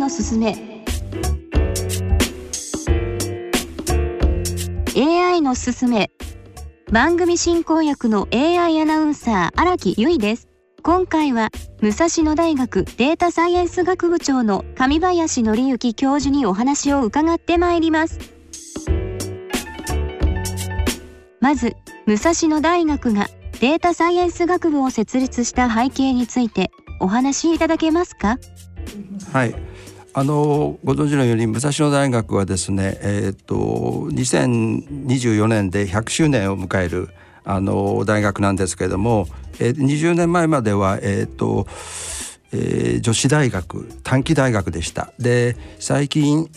のすすめ。 AI のすすめ。番組進行役の AI アナウンサー荒木由衣です。今回は武蔵野大学データサイエンス学部長の上林紀之教授にお話を伺ってまいります。まず武蔵野大学がデータサイエンス学部を設立した背景についてお話しいただけますか？ はい、ご存知のように武蔵野大学はですね、2024年で100周年を迎える大学なんですけれども、20年前までは、女子大学短期大学でした。で最近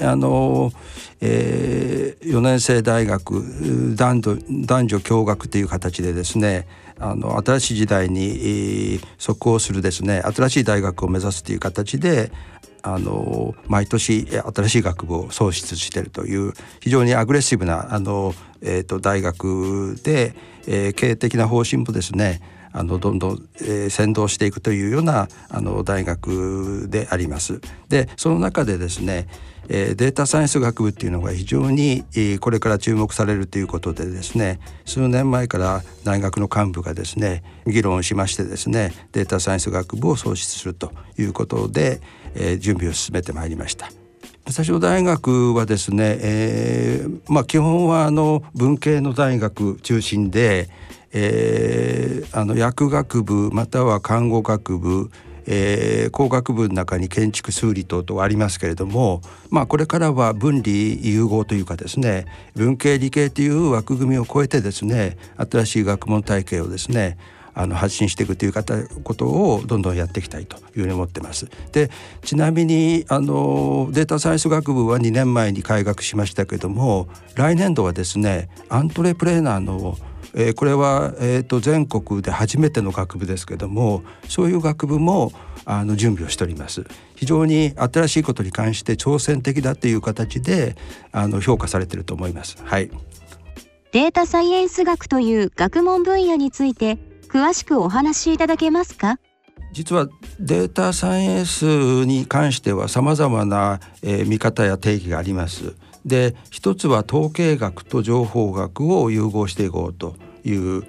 4年生大学男女共学という形でですね、新しい時代に即応するですね新しい大学を目指すという形で毎年新しい学部を創出しているという非常にアグレッシブな大学で、経営的な方針もですねどんどん、先導していくというような大学であります。でその中でですね、データサイエンス学部っていうのが非常にこれから注目されるということでですね、数年前から大学の幹部がですね議論しましてですね、データサイエンス学部を創出するということで、準備を進めてまいりました。武蔵野大学はですね、基本は文系の大学中心で、薬学部または看護学部、工学部の中に建築数理等々ありますけれども、これからは分理融合というかですね、文系理系という枠組みを超えてですね新しい学問体系をですね発信していくということをどんどんやっていきたいというふうに思ってます。でちなみにデータサイエンス学部は2年前に開学しましたけれども、来年度はですねアントレプレーナーのこれは、全国で初めての学部ですけれども、そういう学部も準備をしております。非常に新しいことに関して挑戦的だという形で評価されていると思います。はい。 データサイエンス学という学問分野について詳しくお話しいただけますか？ 実はデータサイエンスに関しては様々な、見方や定義があります。で一つは統計学と情報学を融合していこうという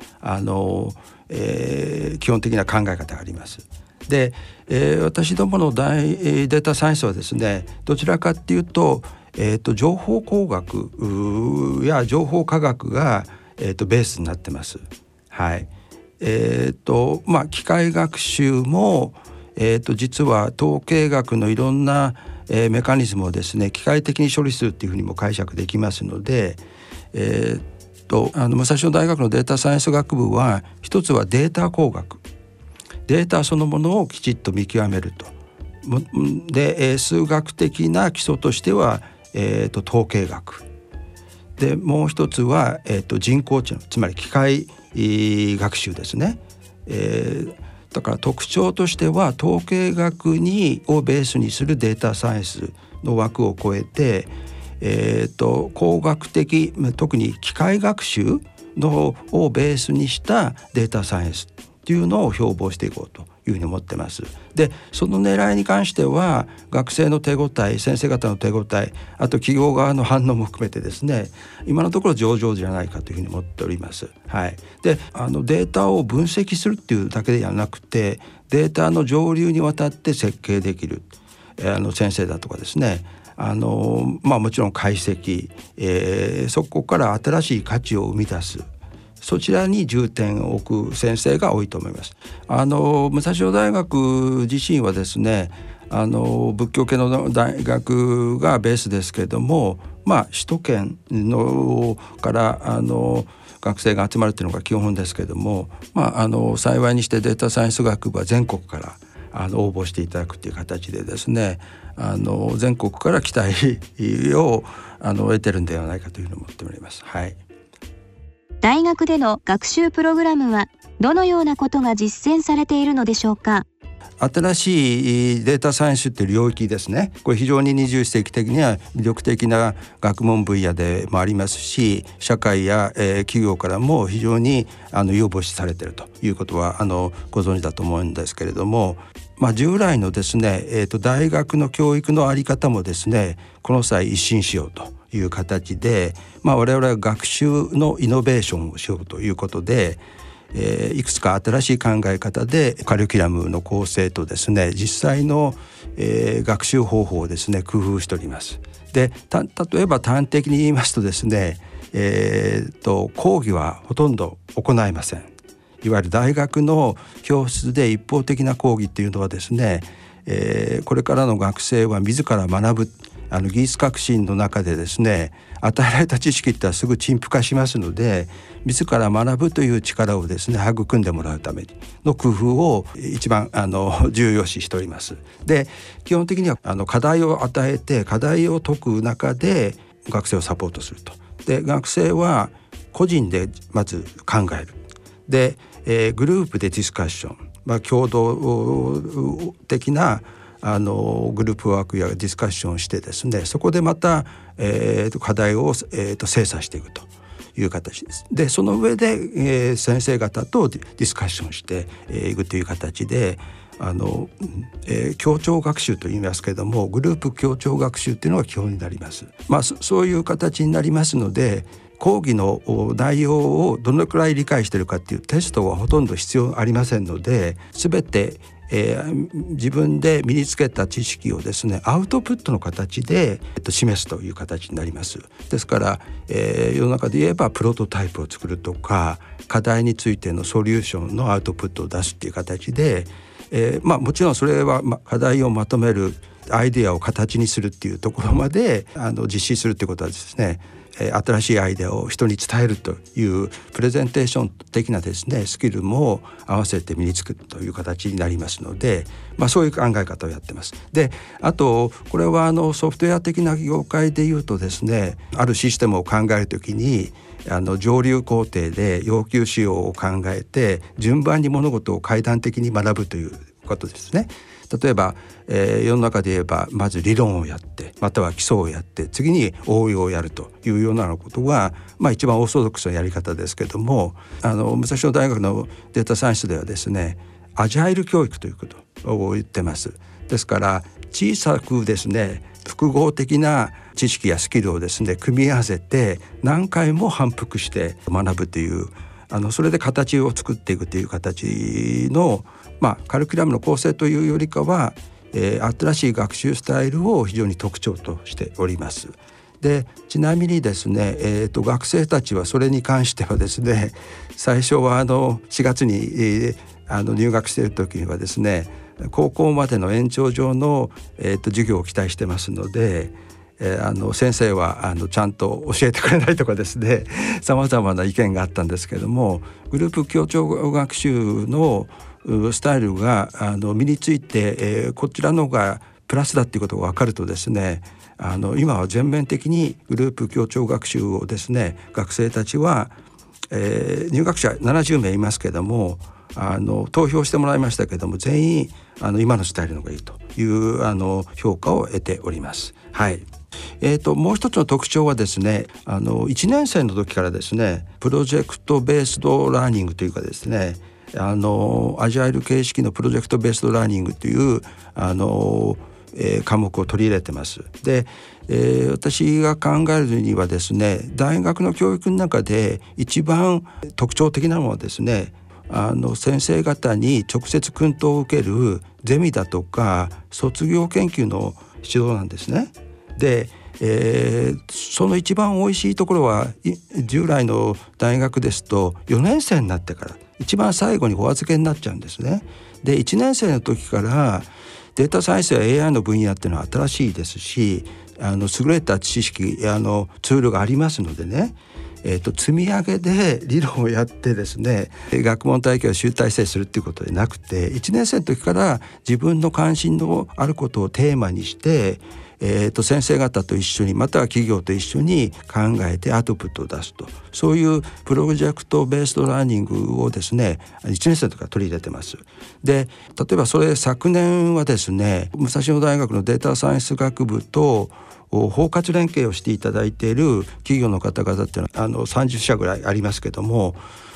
基本的な考え方があります。で、私どものデータサイエンスはですねどちらかっていうと、情報工学や情報科学が、ベースになってます。はい。機械学習も、実は統計学のいろんなメカニズムをですね機械的に処理するっていうふうにも解釈できますので、武蔵野大学のデータサイエンス学部は一つはデータ工学、データそのものをきちっと見極めると。で、数学的な基礎としては、統計学で、もう一つは、人工知能つまり機械学習ですね。だから特徴としては統計学をベースにするデータサイエンスの枠を超えて、工学的特に機械学習のをベースにしたデータサイエンスっていうのを標榜していこうというふうに思ってます。でその狙いに関しては学生の手応え、先生方の手応え、あと企業側の反応も含めてですね今のところ上々じゃないかというふうに思っております。はい。でデータを分析するっていうだけではなくてデータの上流にわたって設計できる先生だとかですねもちろん解析、そこから新しい価値を生み出す、そちらに重点を置く先生が多いと思います。武蔵野大学自身はですね仏教系の大学がベースですけれども、首都圏のから学生が集まるというのが基本ですけれども、幸いにしてデータサイエンス学部は全国から応募していただくという形でですね全国から期待を得てるんではないかというふうに思っております。はい。 大学での学習プログラムはどのようなことが実践されているのでしょうか？ 新しいデータサイエンスという領域ですね。これ非常に21世紀的には魅力的な学問分野でもありますし、社会や、企業からも非常に要望視されているということはご存知だと思うんですけれども、 従来のですね、大学の教育の在り方もですね、この際一新しようという形で、我々は学習のイノベーションをしようということで、いくつか新しい考え方でカリキュラムの構成とですね、実際の、学習方法をですね工夫しております。で、例えば端的に言いますとですね、講義はほとんど行いません。いわゆる大学の教室で一方的な講義っていうのはですね、これからの学生は自ら学ぶ技術革新の中でですね、与えられた知識ってのはすぐ陳腐化しますので、自ら学ぶという力をですね育んでもらうための工夫を一番重要視しております。で、基本的には課題を与えて課題を解く中で学生をサポートすると。で、学生は個人でまず考える。で、グループでディスカッション、共同的なグループワークやディスカッションをしてですね、そこでまた、課題を、精査していくという形です。で、その上で、先生方とディスカッションしていくという形で、協調学習と言いますけれども、グループ協調学習というのが基本になります。そういう形になりますので、講義の内容をどのくらい理解しているかっていうテストはほとんど必要ありませんので、全て自分で身につけた知識をですねアウトプットの形で、示すという形になります。ですから、世の中で言えばプロトタイプを作るとか、課題についてのソリューションのアウトプットを出すっていう形で、もちろんそれは課題をまとめるアイデアを形にするっていうところまで実施するっていうことはですね、新しいアイデアを人に伝えるというプレゼンテーション的なですねスキルも合わせて身につくという形になりますので、そういう考え方をやってます。で、あとこれはソフトウェア的な業界でいうとですね、あるシステムを考えるときに上流工程で要求仕様を考えて順番に物事を階段的に学ぶということですね。例えば、世の中で言えばまず理論をやって、または基礎をやって、次に応用をやるというようなことが、一番オーソドックスなやり方ですけども、武蔵野大学のデータサイエンスではですねアジャイル教育ということを言ってます。ですから小さくですね複合的な知識やスキルをですね組み合わせて何回も反復して学ぶという、それで形を作っていくという形のカリキュラムの構成というよりかは、新しい学習スタイルを非常に特徴としております。で、ちなみにですね、学生たちはそれに関してはですね、最初は4月に、入学している時にはですね、高校までの延長上の、授業を期待してますので、先生はちゃんと教えてくれないとかですね、さまざまな意見があったんですけども、グループ協調学習のスタイルが身について、こちらの方がプラスだっていうことが分かるとですね、今は全面的にグループ協調学習をですね学生たちは、入学者70名いますけども投票してもらいましたけども全員今のスタイルの方がいいという評価を得ております。はい。もう一つの特徴はですね1年生の時からですねプロジェクトベースドラーニングというかですねアジャイル形式のプロジェクトベースドラーニングという科目を取り入れてます。で、私が考えるにはですね大学の教育の中で一番特徴的なのはですね先生方に直接訓導を受けるゼミだとか卒業研究の指導なんですね。で、その一番おいしいところは従来の大学ですと4年生になってから一番最後にお預けになっちゃうんですね。で、1年生の時からデータサイエンスや AI の分野っていうのは新しいですし優れた知識ツールがありますのでね、積み上げで理論をやってですね学問体系を集大成するっていうことでなくて1年生の時から自分の関心のあることをテーマにして先生方と一緒にまたは企業と一緒に考えてアウトプットを出すと、そういうプロジェクトベースドラーニングをですね1年生とか取り入れてます。で、例えばそれ昨年はですね武蔵野大学のデータサイエンス学部と包括連携をしていただいている企業の方々っていうのは30社ぐらいありますけども、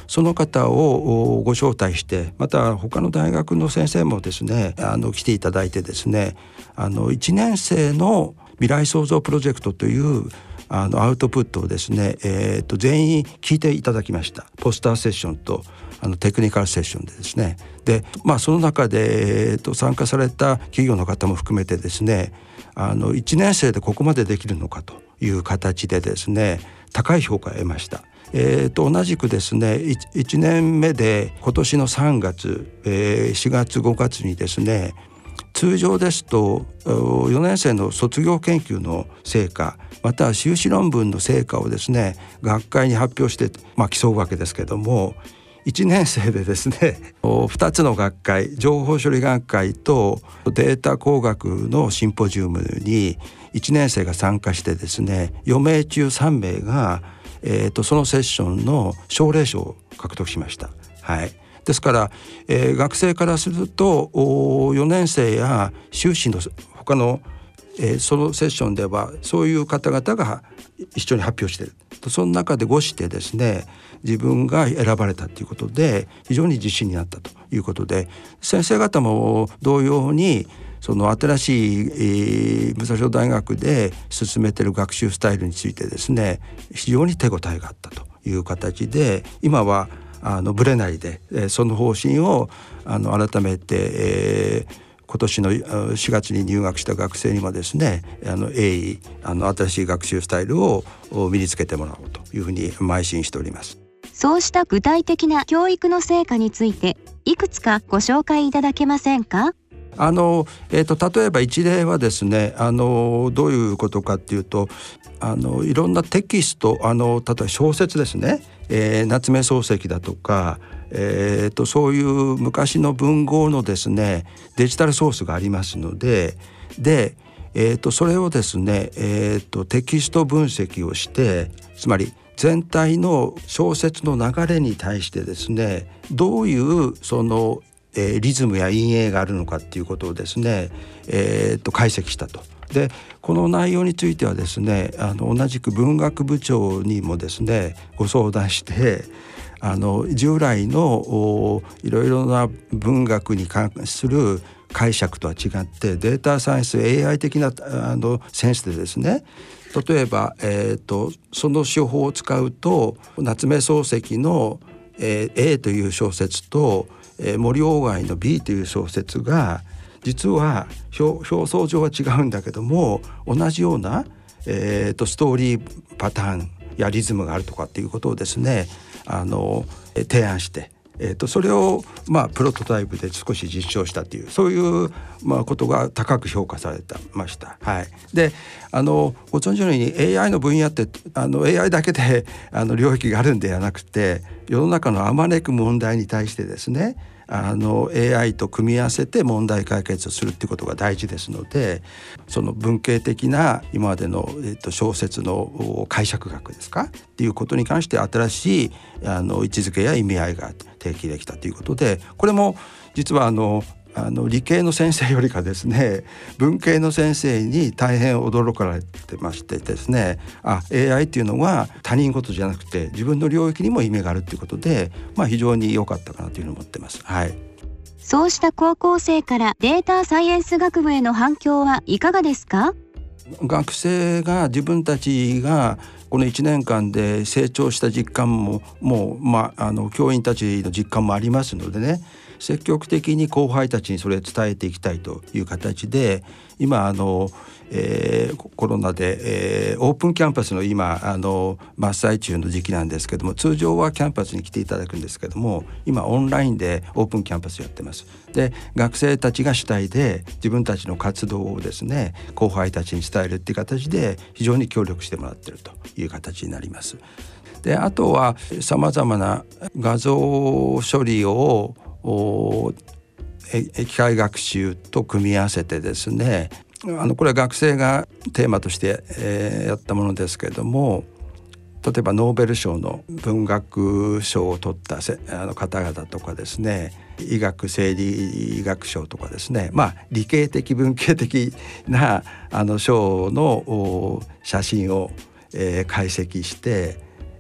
その方をご招待して、また他の大学の先生もですね来ていただいてですね、1年生の未来創造プロジェクトというアウトプットをですね、全員聞いていただきました。ポスターセッションとテクニカルセッションでですね、で、その中で、参加された企業の方も含めてですね、1年生でここまでできるのかという形でですね、高い評価を得ました。同じくですね 1年目で今年の3月、4月5月にですね、通常ですと4年生の卒業研究の成果または修士論文の成果をですね学会に発表して、競うわけですけども、1年生でですね2つの学会、情報処理学会とデータ工学のシンポジウムに1年生が参加してですね、4名中3名が、そのセッションの奨励賞を獲得しました。はい。ですから、学生からすると4年生や修士の他の、そのセッションではそういう方々が一緒に発表している。その中でごしてですね、自分が選ばれたということで非常に自信になったということで、先生方も同様にその新しい、武蔵野大学で進めている学習スタイルについてですね、非常に手応えがあったという形で、今はぶれないで、その方針を改めて、今年の4月に入学した学生にもですね、鋭意新しい学習スタイルを身につけてもらおうというふうに邁進しております。 そうした具体的な教育の成果についていくつかご紹介いただけませんか？ 例えば一例はですね、どういうことかっていうと、いろんなテキスト、例えば小説ですね、夏目漱石だとか、そういう昔の文豪のですねデジタルソースがありますので、それをですね、テキスト分析をして、つまり全体の小説の流れに対してですね、どういうそのリズムや陰影があるのかっていうことをですね、解析したと。でこの内容についてはですね、同じく文学部長にもですねご相談して、従来のいろいろな文学に関する解釈とは違ってデータサイエンス AI 的なセンスでですね、例えば、その手法を使うと夏目漱石の、A という小説と森鴎外の B という小説が実は表層上は違うんだけども同じような、ストーリーパターンやリズムがあるとかっていうことをですね提案して、それをプロトタイプで少し実証したっていうそういう、ことが高く評価されてました。はい。でご存知のように AI の分野って AI だけで領域があるんではなくて、世の中のあまねく問題に対してですねAI と組み合わせて問題解決をするっていうことが大事ですので、その文系的な今までの、小説の解釈学ですかっていうことに関して新しい位置づけや意味合いが提起できたということで、これも実は理系の先生よりかですね文系の先生に大変驚かれてましてですね、AI っていうのは他人事じゃなくて自分の領域にも意味があるということで、非常に良かったかなというふうに思ってます。はい。 そうした高校生からデータサイエンス学部への反響はいかがですか？ 学生が自分たちがこの1年間で成長した実感も教員たちの実感もありますのでね、積極的に後輩たちにそれを伝えていきたいという形で、今コロナで、オープンキャンパスの今真っ最中の時期なんですけども、通常はキャンパスに来ていただくんですけども、今オンラインでオープンキャンパスやってます。で学生たちが主体で自分たちの活動をですね後輩たちに伝えるっていう形で非常に協力してもらっているという形になります。であとはさまざまな画像処理を機械学習と組み合わせてですね、これは学生がテーマとして、やったものですけれども、例えばノーベル賞の文学賞を取った方々とかですね、医学生理学賞とかですね、理系的文系的な賞の写真を、解析して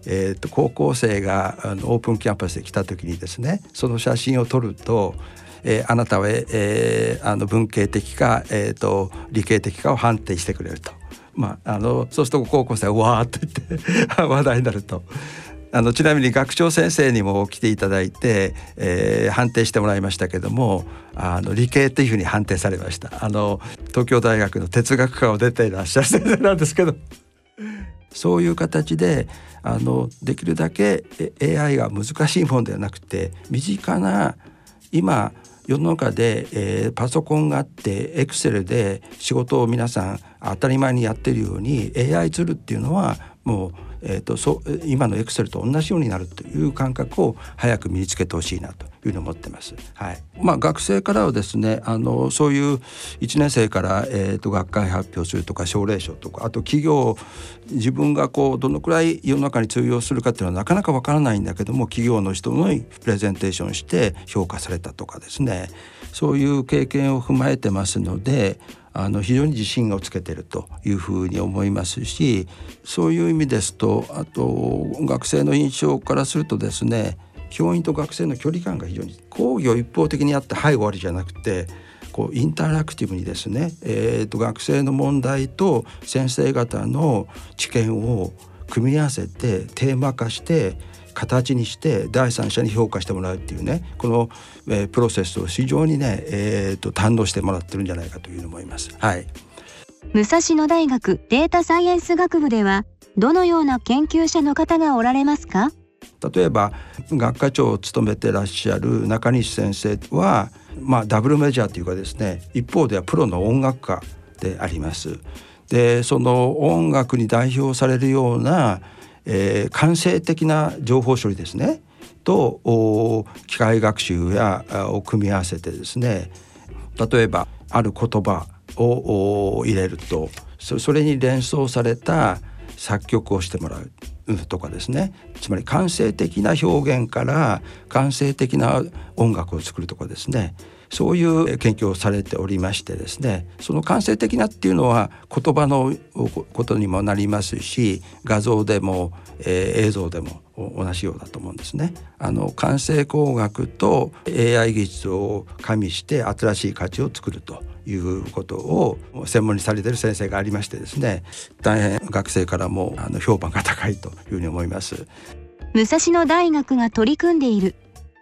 高校生がオープンキャンパスで来た時にですね、その写真を撮ると、あなたは、文系的か、理系的かを判定してくれると、そうすると高校生はわーっと言って話題になると。ちなみに学長先生にも来ていただいて、判定してもらいましたけども、理系っていうふうに判定されました。東京大学の哲学科を出ていらっしゃる先生なんですけどそういう形でできるだけ AI が難しいものではなくて、身近な今世の中で、パソコンがあってエクセルで仕事を皆さん当たり前にやっているように AI ツールっていうのはもう今のエクセルと同じようになるという感覚を早く身につけてほしいなというふうに思ってます。学生からはですね、そういう1年生から、学会発表するとか奨励賞とか、あと企業自分がどのくらい世の中に通用するかっていうのはなかなかわからないんだけども、企業の人のプレゼンテーションして評価されたとかですね、そういう経験を踏まえてますので非常に自信をつけているというふうに思いますし、そういう意味ですと、あと学生の印象からするとですね、教員と学生の距離感が非常に講義を一方的にやってはい終わりじゃなくて、インタラクティブにですね、学生の問題と先生方の知見を組み合わせてテーマ化して形にして第三者に評価してもらうっていうね、この、プロセスを非常にね、堪能してもらってるんじゃないかというふうに思います。 武蔵野大学データサイエンス学部ではどのような研究者の方がおられますか？ 例えば学科長を務めてらっしゃる中西先生は、ダブルメジャーというかですね、一方ではプロの音楽家であります。でその音楽に代表されるような感性的な情報処理ですねと機械学習を組み合わせてですね、例えばある言葉を入れるとそれに連想された作曲をしてもらうとかですね、つまり感性的な表現から感性的な音楽を作るとかですね、そういう研究をされておりましてですね、その感性的なっていうのは言葉のことにもなりますし、画像でも、映像でも同じようだと思うんですね。感性工学と AI 技術を加味して新しい価値を作るということを専門にされている先生がありましてですね、大変学生からも評判が高いというふうに思います。 武蔵野大学が取り組んでいる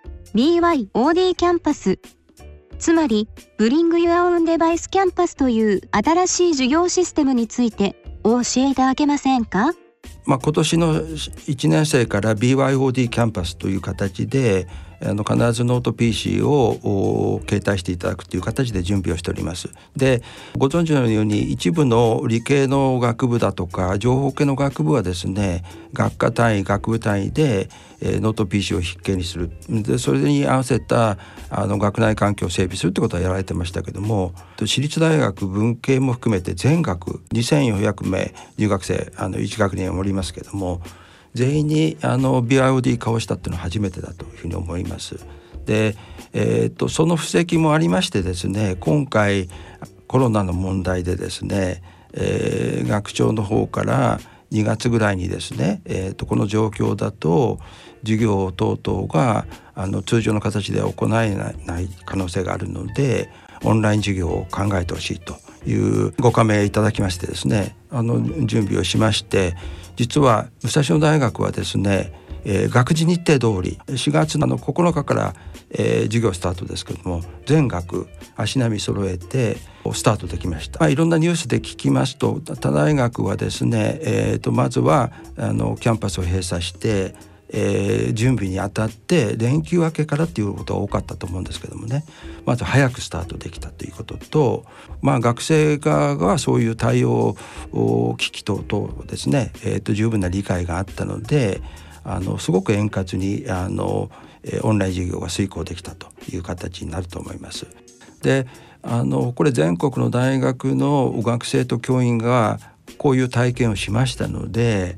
BYOD キャンパス、つまりブリング・ユア・オン・デバイス・キャンパスという新しい授業システムについてお教えいただけませんか？ 今年の1年生から BYOD キャンパスという形で必ずノート PC を携帯していただくという形で準備をしております。でご存知のように一部の理系の学部だとか情報系の学部はですね、学科単位学部単位でノート PC を必見にする。でそれに合わせた学内環境を整備するってことはやられてましたけども、私立大学文系も含めて全学2400名入学生1学年おりますけども、全員にBYOD 化をしたっていうのは初めてだというふうに思います。で、その布石もありましてですね、今回コロナの問題でですね、学長の方から2月ぐらいにですね、この状況だと授業等々が通常の形では行えない可能性があるので、オンライン授業を考えてほしいというご加盟いただきましてですね、準備をしまして、実は武蔵野大学はですね、学時日程通り4月の9日から、授業スタートですけども、全学足並み揃えてスタートできました。いろんなニュースで聞きますと、他大学はですね、まずはキャンパスを閉鎖して準備にあたって連休明けからっていうことが多かったと思うんですけどもね、まず早くスタートできたということと、学生側がそういう対応機器等々ですね、十分な理解があったのですごく円滑にオンライン授業が遂行できたという形になると思います。でこれ全国の大学の学生と教員がこういう体験をしましたので、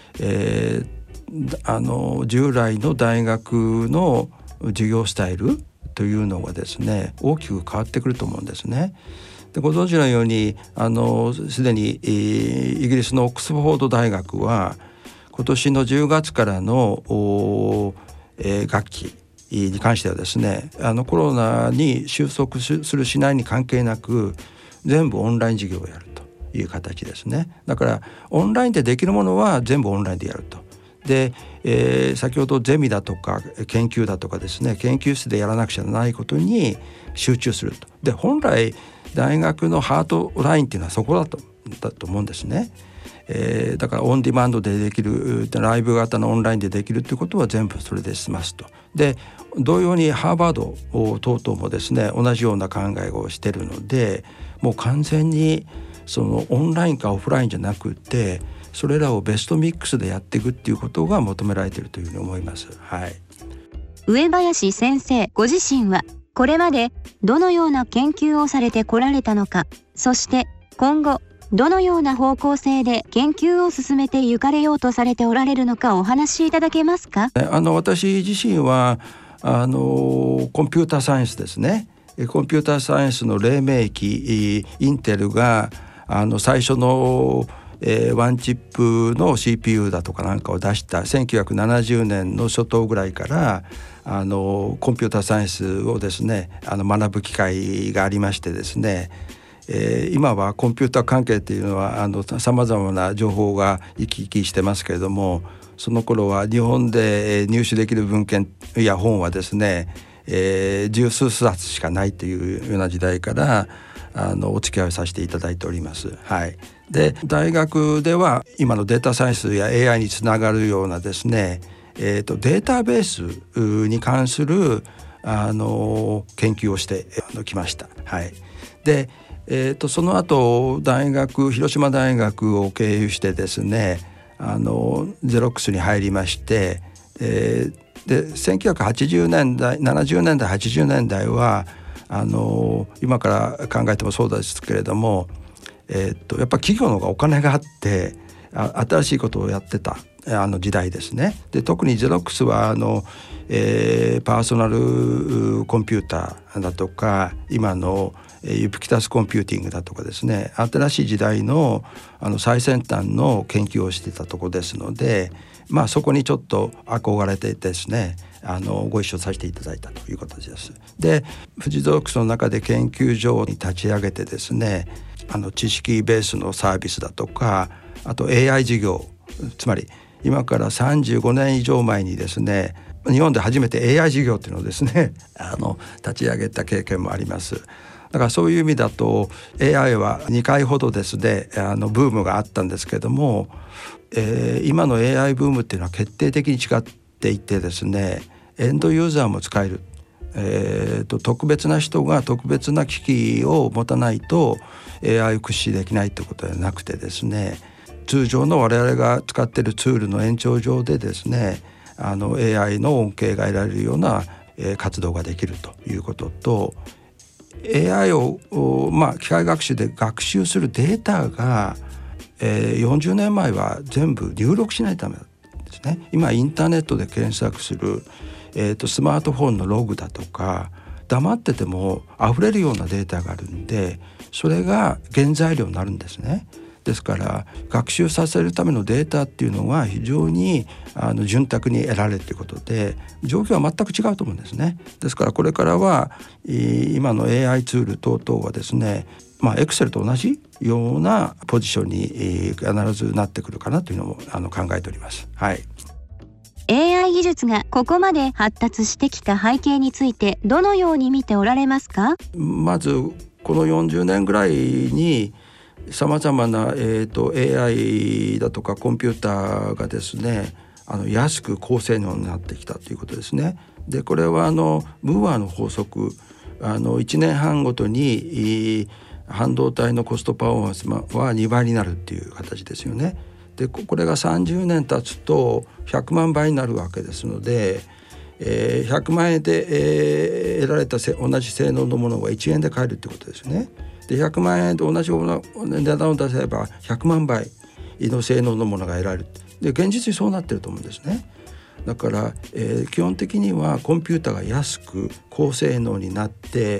従来の大学の授業スタイルというのがですね、大きく変わってくると思うんですね。でご存知のようにすでにイギリスのオックスフォード大学は今年の10月からの学期に関してはですね、コロナに収束するしないに関係なく全部オンライン授業をやるという形ですね。だからオンラインでできるものは全部オンラインでやると。で、先ほどゼミだとか研究だとかですね、研究室でやらなくちゃならないことに集中すると。で、本来大学のハートラインっていうのはそこだと思うんですね。だからオンディマンドでできる、ライブ型のオンラインでできるっていうことは全部それで済ますと。で、同様にハーバード等々もですね、同じような考えをしているので、もう完全にそのオンラインかオフラインじゃなくて、それらをベストミックスでやっていくっていうことが求められているというふうに思います。はい。 上林先生ご自身はこれまでどのような研究をされてこられたのか、そして今後どのような方向性で研究を進めて行かれようとされておられるのかお話しいただけますか？ 私自身はコンピューターサイエンスですね。コンピューターサイエンスの黎明期、インテルが最初のワンチップの CPU だとかなんかを出した1970年の初頭ぐらいからコンピューターサイエンスをですね学ぶ機会がありましてですね、今はコンピューター関係っていうのはさまざまな情報が行き来してますけれども、その頃は日本で入手できる文献や本はですね、十数冊しかないというような時代からお付き合いをさせていただいております。はい。で、大学では今のデータサイエンスや AI につながるようなですね、データベースに関する研究をしてきました。はい。で、その後広島大学を経由してですね、ゼロックスに入りまして、で1980年代70年代80年代は今から考えてもそうですけれども、やっぱ企業の方がお金があって新しいことをやってた時代ですね。で、特にゼロックスはパーソナルコンピューターだとか今のユビキタスコンピューティングだとかですね、新しい時代の最先端の研究をしていたところですので、そこにちょっと憧れてですねご一緒させていただいたということです。で、富士ゼロックスの中で研究所に立ち上げてですね、知識ベースのサービスだとか、あと AI 事業、つまり今から35年以上前にですね日本で初めて AI 事業っていうのをですね立ち上げた経験もあります。だからそういう意味だと AI は2回ほどですねブームがあったんですけども、今の AI ブームっていうのは決定的に違っていてですね、エンドユーザーも使える、特別な人が特別な機器を持たないと AI を駆使できないということではなくてですね、通常の我々が使っているツールの延長上でですねAI の恩恵が得られるような、活動ができるということと、AI を、機械学習で学習するデータが、40年前は全部入力しないためですね。今インターネットで検索する、スマートフォンのログだとか黙ってても溢れるようなデータがあるんで、それが原材料になるんですね。ですから学習させるためのデータっていうのが非常に潤沢に得られるということで、状況は全く違うと思うんですね。ですからこれからは今の AI ツール等々はですね、Excel と同じようなポジションに必ずなってくるかなというのも考えております。はい。 AI 技術がここまで発達してきた背景についてどのように見ておられますか？ まずこの40年ぐらいにさまざまな、AI だとかコンピューターがですね安く高性能になってきたということですね。で、これはムーアの法則、1年半ごとに半導体のコストパフォーマンスは2倍になるっていう形ですよね。で、これが30年経つと100万倍になるわけですので、100万円で、得られた同じ性能のものが1円で買えるってことですね。で、100万円と同じような値段を出せば100万倍の性能のものが得られる。で、現実にそうなってると思うんですね。 だから、基本的にはコンピューターが安く高性能になって、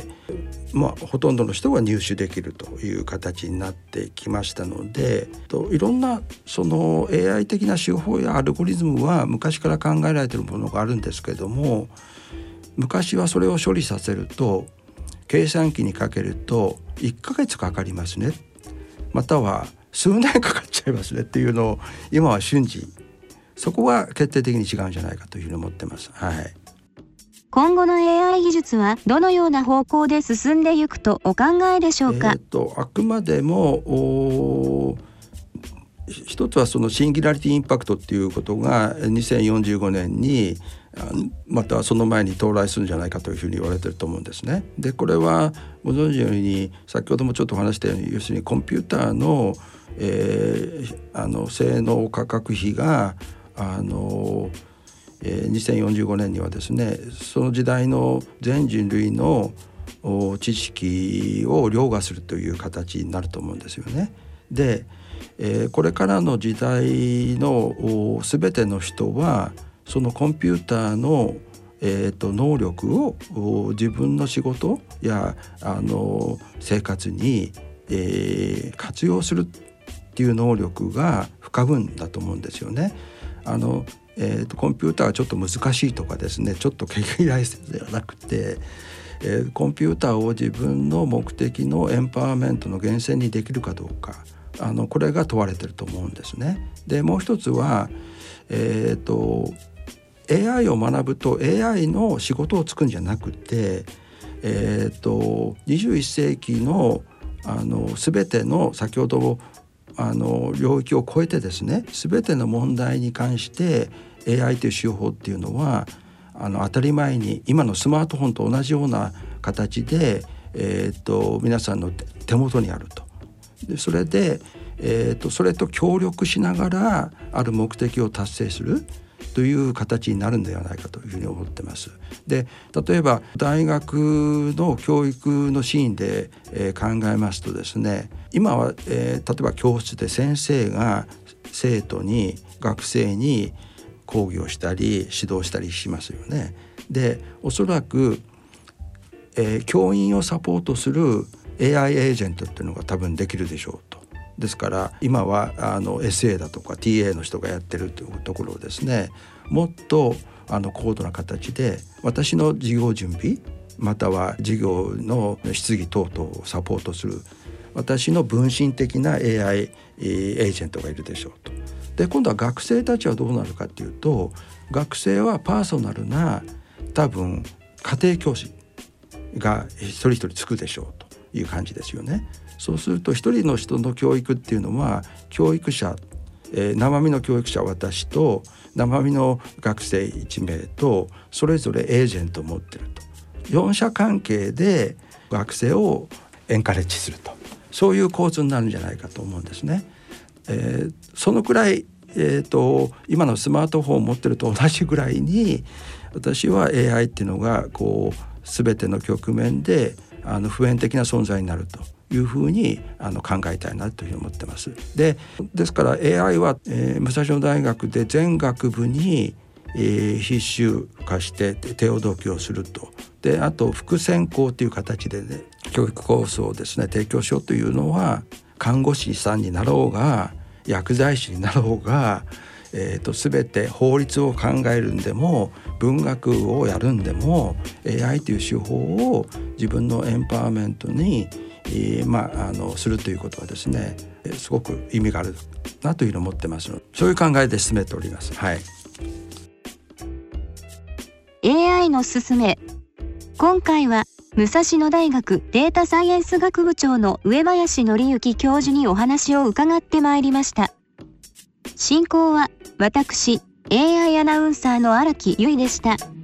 ほとんどの人が入手できるという形になってきましたので、いろんなその AI 的な手法やアルゴリズムは昔から考えられているものがあるんですけれども、昔はそれを処理させると計算機にかけると1ヶ月かかりますね、または数年かかっちゃいますねっていうのを今は瞬時、そこが決定的に違うんじゃないかというふうに思ってます。はい。 今後の AI 技術はどのような方向で進んでいくとお考えでしょうか。 あくまでも一つはそのシンギュラリティインパクトっていうことが2045年にまたその前に到来するんじゃないかというふうに言われていると思うんですね。でこれはご存知のように先ほどもちょっと話したように、要するにコンピューターの、性能価格比が2045年にはですね、その時代の全人類の知識を凌駕するという形になると思うんですよね。で、これからの時代の全ての人はそのコンピューターの能力を自分の仕事や生活に、活用するっていう能力が不可分だと思うんですよね。コンピューターはちょっと難しいとかですね、ちょっと毛嫌いではなくて、コンピューターを自分の目的のエンパワーメントの源泉にできるかどうか、これが問われていると思うんですね。でもう一つは、AI を学ぶと AI の仕事をつくんじゃなくて、21世紀の全ての先ほど領域を超えてですね、全ての問題に関して AI という手法っていうのは当たり前に今のスマートフォンと同じような形で、皆さんの手元にあると。でそれで、それと協力しながらある目的を達成するという形になるんではないかというふうに思ってます。で例えば大学の教育のシーンで、考えますとですね、今は、例えば教室で先生が生徒に学生に講義をしたり指導したりしますよね。でおそらく、教員をサポートする AI エージェントっていうのが多分できるでしょうと。ですから今はSA だとか TA の人がやってるというところをですね、もっと高度な形で私の授業準備または授業の質疑等々をサポートする私の分身的な AI エージェントがいるでしょうと。で今度は学生たちはどうなるかっていうと、学生はパーソナルな多分家庭教師が一人一人つくでしょうという感じですよね。そうすると一人の人の教育っていうのは教育者、生身の教育者私と生身の学生1名とそれぞれエージェントを持ってると、4者関係で学生をエンカレッジすると、そういう構図になるんじゃないかと思うんですね。そのくらい、今のスマートフォンを持ってると同じぐらいに私は AI っていうのが全ての局面で普遍的な存在になるというふうに考えたいなというふうに思ってます。ですから AI は、武蔵野大学で全学部に、必修化して手ほどきをすると。であと副専攻という形で、ね、教育コースをですね提供しようというのは、看護師さんになろうが薬剤師になろうが、全て法律を考えるんでも文学をやるんでも AI という手法を自分のエンパワーメントにするということはですね、すごく意味があるなというのを思ってますので、そういう考えで進めております。はい。 AI のすすめ。今回は武蔵野大学データサイエンス学部長の上林紀之教授にお話を伺ってまいりました。進行は私 AI アナウンサーの荒木由衣でした。